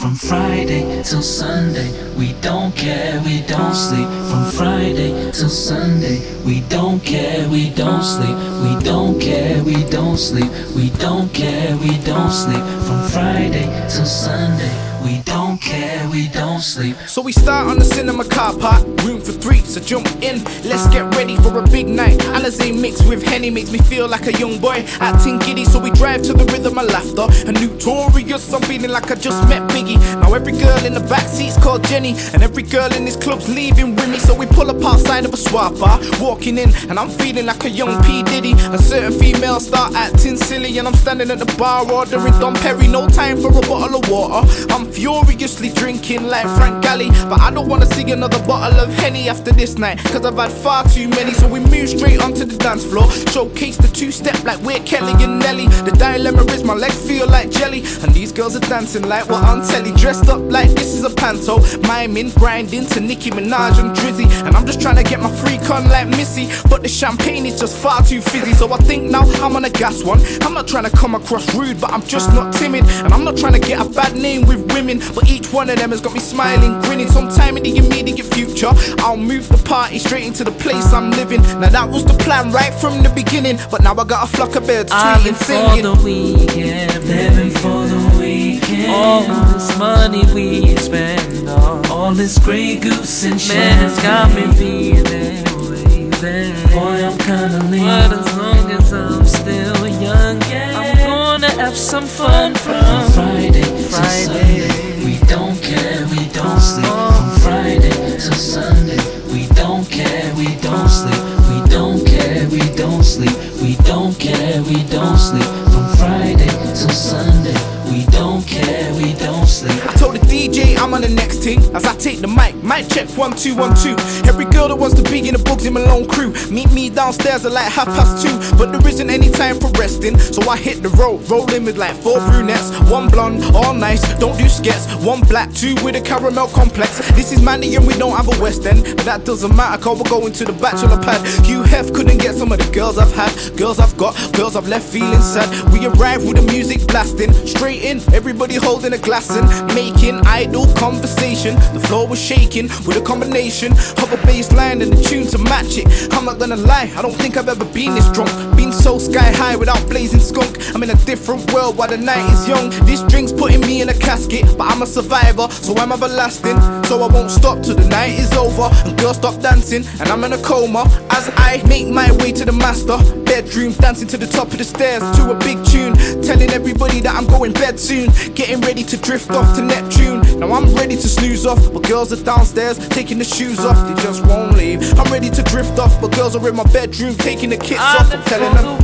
From Friday till Sunday, we don't care, we don't sleep. From Friday till Sunday, we don't care, we don't sleep. We don't care, we don't sleep. We don't care, we don't sleep. From Friday till Sunday, we don't care, we don't sleep. So we start on the cinema car park, room for three, so jump in. Let's get ready for a big night. Alizé mixed with Henny makes me feel like a young boy, acting giddy. So we drive to the rhythm of laughter. A notorious, I'm feeling like I just met Biggie. Now every girl in the backseat's called Jenny, and every girl in this club's leaving with me. So we pull up outside of a swap bar, walking in, and I'm feeling like a young P. Diddy. A certain female start acting silly, and I'm standing at the bar ordering Dom Perry. No time for a bottle of water, I'm furiously drinking like Frank Galley. But I don't wanna see another bottle of Henny after this night, cause I've had far too many. So we move straight onto the dance floor, showcase the two-step like we're Kelly and Nelly. The dilemma is my legs feel like jelly, and these girls are dancing like what on telly, dressed up like this is a panto, miming, grinding to Nicki Minaj and Drizzy. And I'm just trying to get my freak on like Missy, but the champagne is just far too fizzy. So I think now I'm on a gas one. I'm not trying to come across rude, but I'm just not timid, and I'm not trying to get a bad name with women, but each one of them has got me smiling, grinning. Sometime in the immediate future, I'll move the party straight into the place I'm living. Now that was the plan right from the beginning, but now I got a flock of birds tweeting, singing. For the weekend, living for the weekend. All this money we spend on all this Grey Goose and shit, man, it's got me feeling waving. Boy, I'm kinda lean, but as long as I'm still young, yeah, I'm gonna have some fun. From Friday to Sunday, we don't care, we don't sleep. From Friday to Sunday, we don't care, we don't sleep. We don't care, we don't sleep. We don't care, we don't sleep. From Friday till Sunday, we don't care, we don't sleep. I told the DJ I'm on the next thing as I take the mic check 1 2 1 2. Every girl that wants to be in the Bugsy Malone crew, meet me downstairs at like 2:30. But there isn't any time for resting, so I hit the road, rolling with like 4 brunettes, 1 blonde, all nice, don't do skets, 1 black, 2 with a caramel complex. This is Mandy and we don't have a West End, but that doesn't matter cause we're going to the bachelor pad. Hugh Hef couldn't get some of the girls I've had, girls I've got, girls I've left feeling sad. We arrived with the music blasting, straight in, everybody holding a glass in, making idle conversation. The floor was shaking with a combination of a bass line and a tune to match it. I'm not gonna lie, I don't think I've ever been this drunk, been so sky high without blazing skunk. I'm in a different world while the night is young. This drink's putting me in a casket, but I'm a survivor, so I'm everlasting. So I won't stop till the night is over and girls stop dancing, and I'm in a coma as I make my way to the master bedroom, dancing to the top of the stairs to a big tune, telling everybody that I'm going bed soon, getting ready to drift off to Neptune. Now I'm ready to snooze off, but girls are downstairs taking the shoes off, they just won't leave. I'm ready to drift off, but girls are in my bedroom taking the kits off. I'm telling them,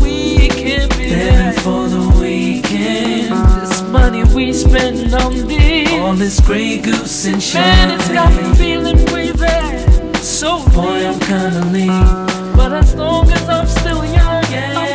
living for the weekend. This money we spend on this, all this Grey Goose and shit, man, it's got me feeling wavy. So boy, I'm kinda lean, but as long as I'm still young, yeah,